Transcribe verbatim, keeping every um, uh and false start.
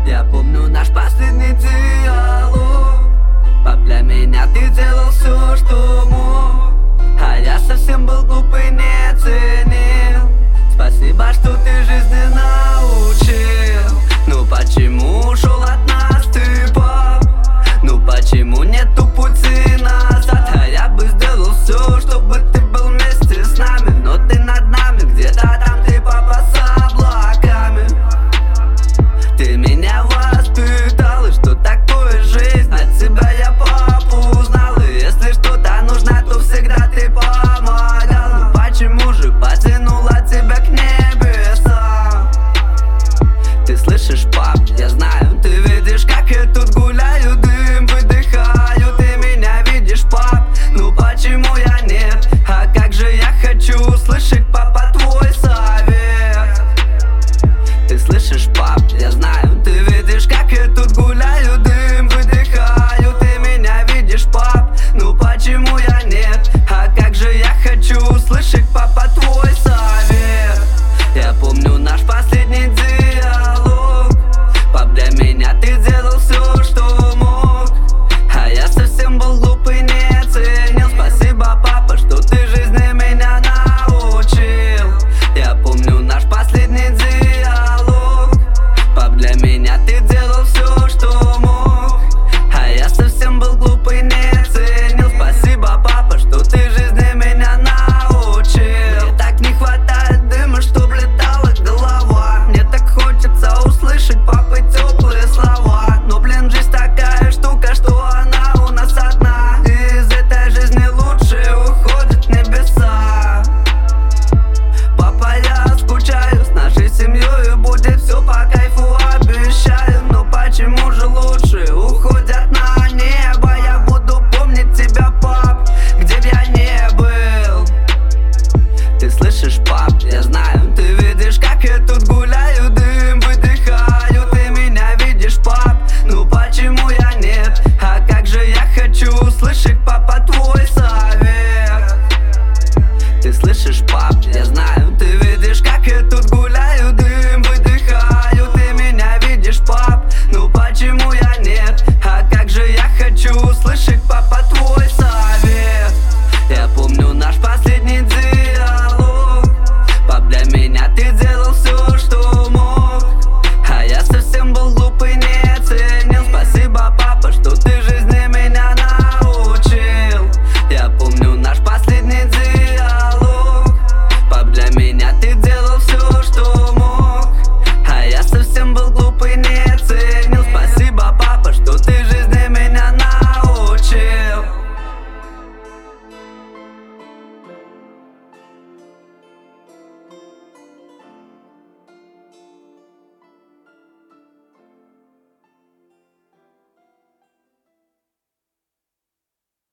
Я помню наш последний диалог. Пап, для меня ты делал все, что мог, а я совсем был глупый, не ценил. Спасибо, что ты жизни научил. Ну почему ушел от нас ты, пап? Ну почему нету пути назад? А я бы сделал все, чтобы ты был вместе с нами. Но ты над нами, где-то там ты, папа, с облаками. Ты меня воспитал, и что такое жизнь? От тебя я, папу, узнал. И если что-то нужно, то всегда ты помогал. Ну почему же потянула тебя к небесам? Ты слышишь, пап, я знаю, ты видишь, как я тут гуляю, дым выдыхаю. Ты меня видишь, пап, ну почему я нет? А как же я хочу услышать, папа, твой совет. Ты слышишь, пап, я знаю, ты видишь, как я тут гуляю, дым выдыхаю. Ты меня видишь, пап, ну почему я нет? А как же я хочу услышать, папа, твой совет. Я помню наш последний диалог. Пап, для меня ты делал все, что мог, а я совсем был глупый, не ценил. Спасибо, папа, что ты жизни меня научил. Я помню наш последний диалог. Пап, для меня ты